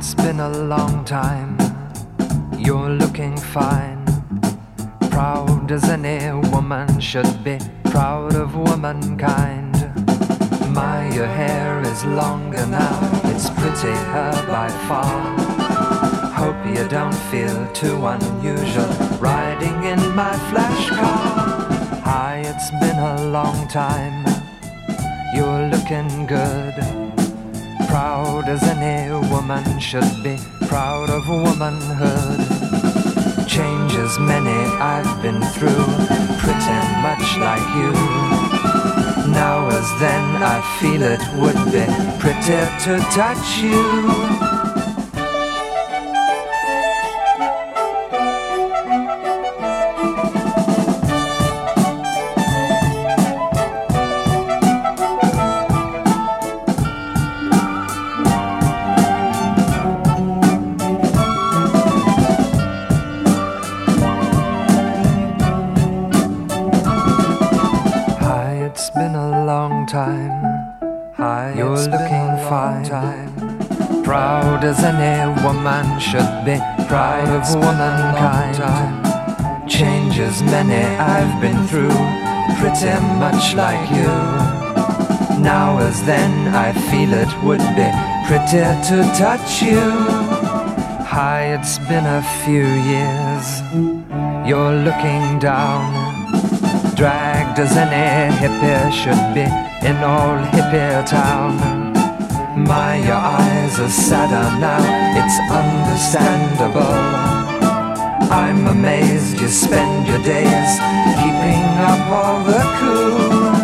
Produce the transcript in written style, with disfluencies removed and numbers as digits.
it's been a long time. You're looking fine, proud as any woman should be, proud of womankind. My, your hair is longer now, it's prettier by far. Hope you don't feel too unusual riding in my flash car. Hi, it's been a long time. You're looking good, proud as any woman should be, proud of womanhood. Changes many I've been through, pretty much like you. Now as then I feel it would be pretty to touch you. It's been a long time. Hi, you're looking fine. Proud as any woman should be, proud of womankind. Changes many I've been through, pretty much like you. Now as then I feel it would be pretty to touch you. Hi, it's been a few years. You're looking down, dragged as any hippie should be in old hippie town. My, your eyes are sadder now, it's understandable. I'm amazed you spend your days keeping up all the cool.